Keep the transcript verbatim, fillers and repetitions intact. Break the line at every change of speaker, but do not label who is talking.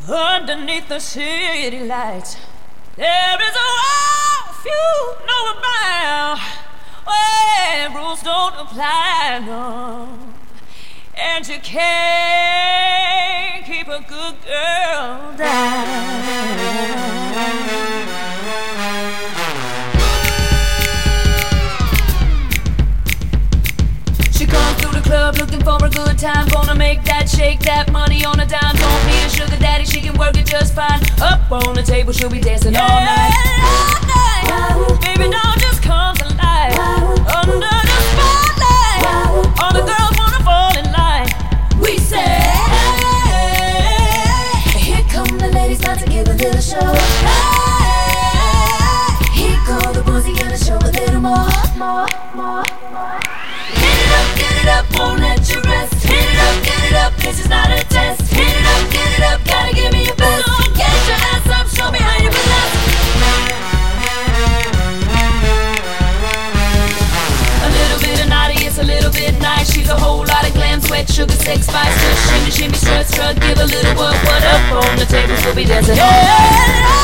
Underneath the city lights, there is a world few know about, where rules don't apply, no. And you can't keep a good girl down. She comes through the club looking for a good time, gonna make that shake that money on a dime. Don't need a sugar daddy, she can work it just fine. Up on the table, she'll be dancing all night. All night. Baby, now just come to life. Under the spotlight, all the girls wanna fall in line. We say, hey, here come the ladies, about to give a little show. Hey, here go the boys, he gonna show a little more, more, more, more. Get it up, won't let you rest. Hit it up, get it up, this is not a test. Hit it up, get it up, gotta give me your best. So get your ass up, show me how you finesse. A little bit of naughty, it's a little bit nice. She's a whole lot of glam, sweat, sugar, sex, spice. Just shimmy, shimmy, strut, strut, give a little what, what up on the table, we'll be dancing all night.